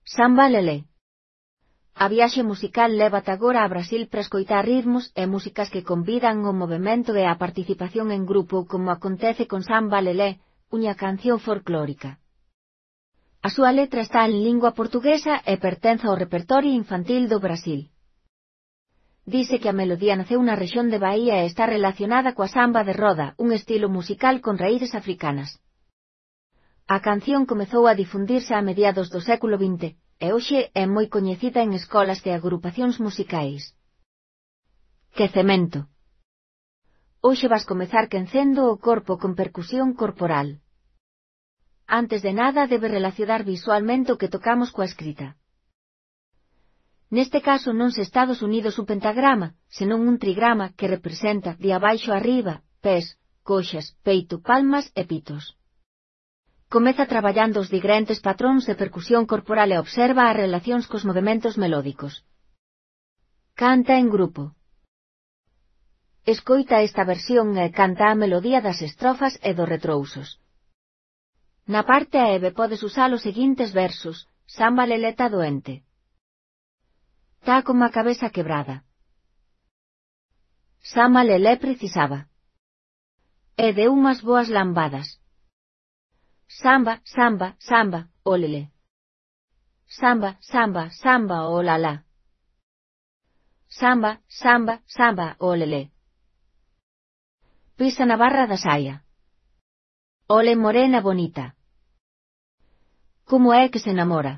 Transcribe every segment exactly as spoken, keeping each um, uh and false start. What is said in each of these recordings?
Samba Lelé. A viaxe musical lévate agora a Brasil para escoitar ritmos e músicas que convidan o movemento e a participación en grupo como acontece con Samba Lelé, unha canción folclórica. A súa letra está en lingua portuguesa e pertence ao repertorio infantil do Brasil. Dice que a melodía naceu na rexión de Bahía e está relacionada coa samba de roda, un estilo musical con raíces africanas. A canción comezou a difundirse a mediados do século vinte, e hoxe é moi coñecida en escolas e agrupacións musicais. Quecemento. Hoxe vas comezar quencendo o corpo con percusión corporal. Antes de nada debe relacionar visualmente o que tocamos coa escrita. Neste caso non se Estados Unidos un pentagrama, senón un trigrama que representa de abaixo arriba, pés, coxas, peito, palmas e pitos. Comeza traballando os diferentes patróns de percusión corporal e observa as relacións cos movementos melódicos. Canta en grupo. Escoita esta versión e canta a melodía das estrofas e dos retrousos. Na parte A e B podes usar os seguintes versos: Samba Lelé tá doente. Tá como a cabeza quebrada. Samba Lelé precisaba. E de unhas boas lambadas. Samba, samba, samba, o lelé. Samba, samba, samba, o lalá. Samba, samba, samba, o lelé. Pisa na barra da saia. Ole morena bonita. Como é que se enamora?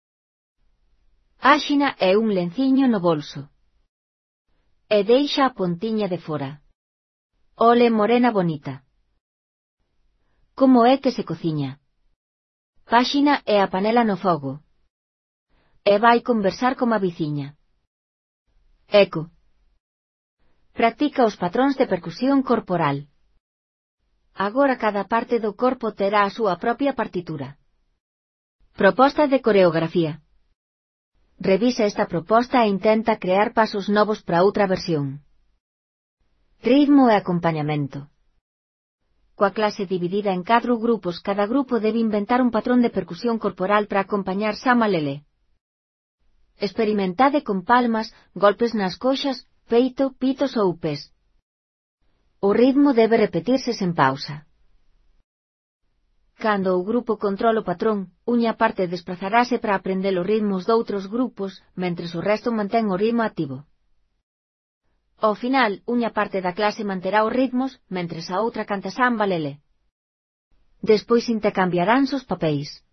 Áxina é un lenciño no bolso. E deixa a pontiña de fora. Ole morena bonita. Como é que se cociña? Páxina é a panela no fogo. E vai conversar como a viciña. Eco. Practica os patróns de percusión corporal. Agora cada parte do corpo terá a súa propia partitura. Proposta de coreografía. Revisa esta proposta e intenta crear pasos novos para outra versión. Ritmo e acompañamento. Coa clase dividida en catro grupos, cada grupo debe inventar un patrón de percusión corporal para acompañar Samba Lelé. Experimentade con palmas, golpes nas coxas, peito, pitos ou pés. O ritmo debe repetirse sen pausa. Cando o grupo controla o patrón, unha parte desplazarase para aprender os ritmos doutros grupos, mentres o resto mantén o ritmo activo. Ao final, unha parte da clase manterá os ritmos, mentres a outra canta Samba Lelé. Despois intercambiaránse os papéis.